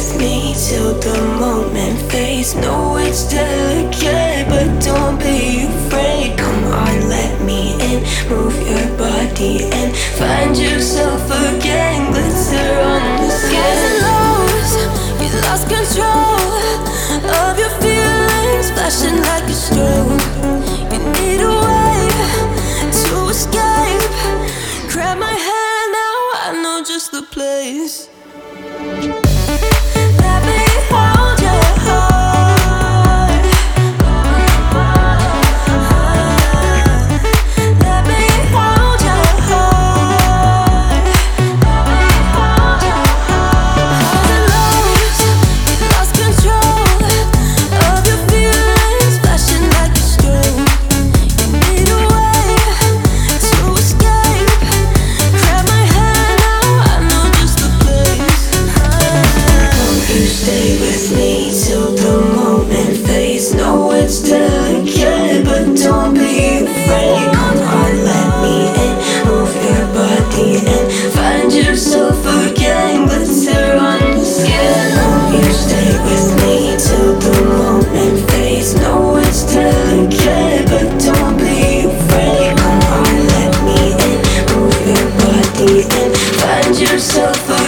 with me till the moment fades. No, it's delicate, but don't be afraid. Come on, let me in. Move your body and find yourself again. Glitter on the skin. Highs and lows, you lost control of your feelings, flashing like a strobe. You need a way to escape. Grab my hand now, I know just the place. Let me hold your heart. Let me hold your heart. Highs and lows, you lost control of your feelings, flashing like a strobe. You need a way to escape. Grab my hand now, I know just the place. Won't you stay with me till the moment fades? No, it's delicate, but don't be afraid. Come on, let me in. Move your body and find yourself again. Glitter on the skin. Won't you stay with me till the moment fades? No, it's delicate, but don't be afraid. Come on, let me in. Move your body and find yourself again.